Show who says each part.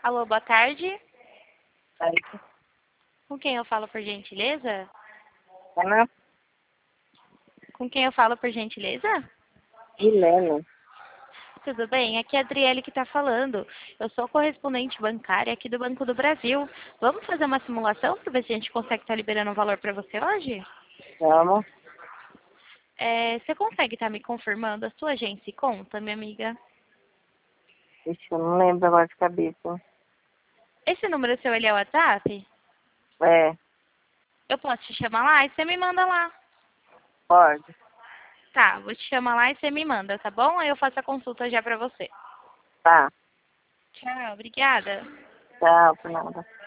Speaker 1: Alô, boa tarde.
Speaker 2: Aí,
Speaker 1: Com quem eu falo, por gentileza?
Speaker 2: Ana
Speaker 1: Com quem eu falo, por gentileza?
Speaker 2: Helena.
Speaker 1: Tudo bem? Aqui é a Adriele que está falando. Eu sou correspondente bancária aqui do Banco do Brasil. Vamos fazer uma simulação para ver se a gente consegue estar liberando um valor para você hoje?
Speaker 2: Vamos.
Speaker 1: Você consegue estar me confirmando a sua agência e conta, minha amiga?
Speaker 2: Ixi, eu não lembro agora de cabeça.
Speaker 1: Esse número seu, ele é o WhatsApp?
Speaker 2: É,
Speaker 1: Eu posso te chamar lá e você me manda lá.
Speaker 2: pode.
Speaker 1: Tá, vou te chamar lá e você me manda, tá bom? Aí eu faço a consulta já pra você.
Speaker 2: Tá.
Speaker 1: Tchau, obrigada.
Speaker 2: Tchau, por nada.